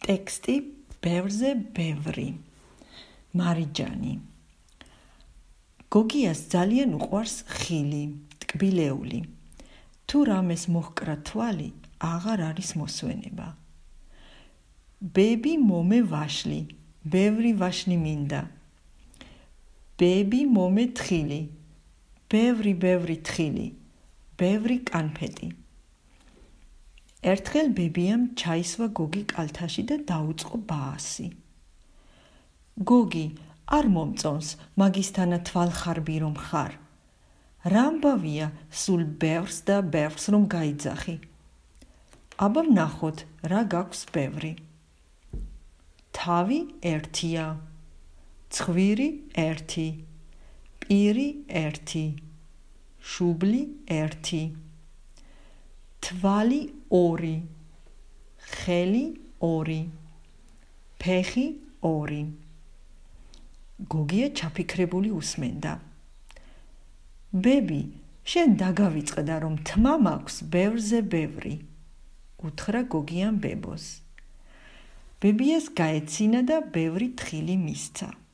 ტექსტი ბევრზე ბევრი. მარიჯანი. გოგიას ძალიან უყვარს ხილი, ტკბილეული. თუ რამეს მოჰკრა თვალი, აღარ არის მოსვენება. ბები მომე ვაშლი, ბევრი ვაშლი მინდა. ბები მომე თხილი, ბევრი თხილი, ბევრი კანფეტი. ერთხელ ბებიამ ჩაისვა გოგი კალთაში და დაუწყო ბაასი. გოგი, არ მომწონს მაგისთანა თვალხარბი რომ ხარ. რა ამბავია, სულ ბევრს და ბევრს რომ გაიძახი. აბა ვნახოთ, რა გაქვს ბევრი. თავი ერთია, ცხვირი ერთი, პირი ერთი, შუბლი ერთი, თვალი ორი, ხელი ორი, ფეხი ორი. გოგია ჩაფიქრებული უსმენდა. ბები, შენ დაგავიწყდა რომ თმა მაქვს ბევრზე ბევრი, უთხრა გოგიამ ბებოს. ბებიას გაეცინა და ბევრი თხილი მისცა.